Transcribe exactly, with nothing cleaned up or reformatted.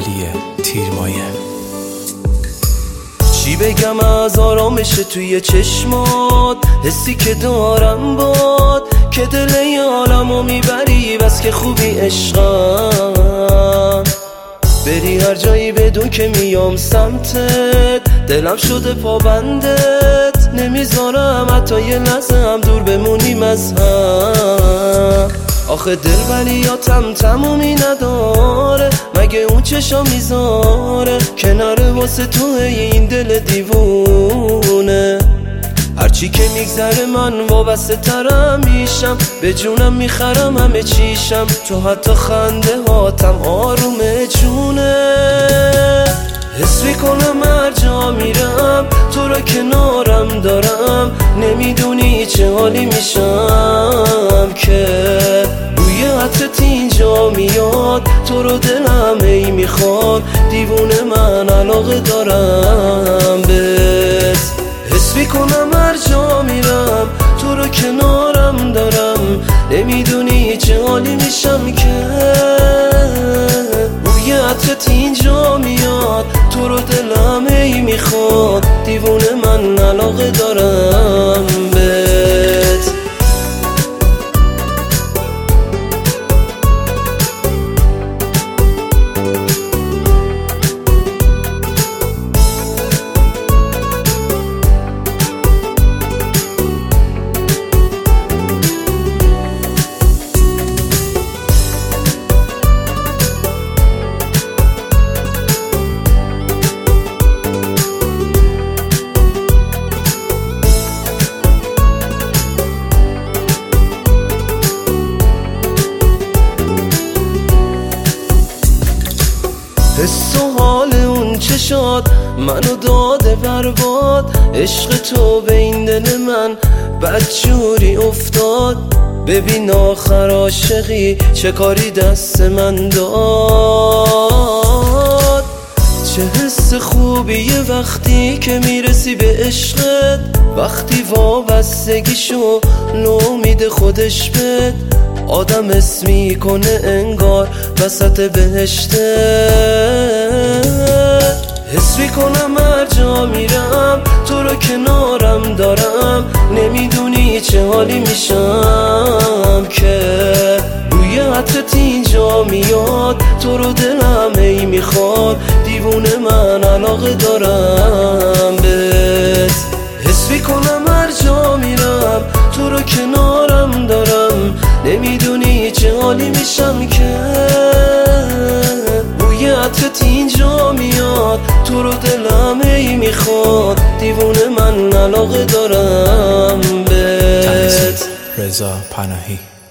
دلبری تیرمایه. چی بگم از آرامش توی چشمات، حسی که دارم باد که دل ی عالمو میبری، بس که خوبی عشقم. بری هر جایی بدون که میام سمتت، دلم شده پابندت، نمیذارم حتی یه لحظه هم دور بمونیم از هم. آخه دلبریاتم تمومی نداره، مگه اون چشا میذاره کنار واسه تو این دل دیوونه. هرچی که میگذره من وابسته ترم میشم، به جونم میخرم همه چیشم، تو حتی خنده هاتم آروم جونه. حس میکنم هر جا میرم تو را کنارم دارم، نمیدونی چه حالی میشم که بوی عطرت اینجا میاد، تو رو دلم ای میخواد، دیوونه من علاقه دارم بهت. حس میکنم هر جا میرم تو رو کنارم دارم، نمیدونی چه حالی میشم که بوی عطرت اینجا میاد، تو رو دلم ای میخواد، دیوونه من علاقه دارم بهت. حس و حال اون چشات منو داده برباد، عشق تو به این دل من بدجوری افتاد. ببین آخر عاشقی چه کاری دست من داد. چه حس خوبیه وقتی که میرسی به عشقت، وقتی وابستگیشو نومید خودش بد، آدم اسم میکنه انگار وسط بهشته. حس میکنم هر جا میرم تو رو کنارم دارم، نمیدونی چه حالی میشم که بوی عطرت اینجا میاد، تو رو دلم ای میخواد، دیوونه من علاقه دارم بهت. حس میکنم هر جا میرم تو رو کنارم دارم، نمیدونی چه حالی میشم که بوی عطرت اینجا میاد، تو رو دلم ای میخواد، دیوونه من علاقه دارم بهت. رضا پناهی.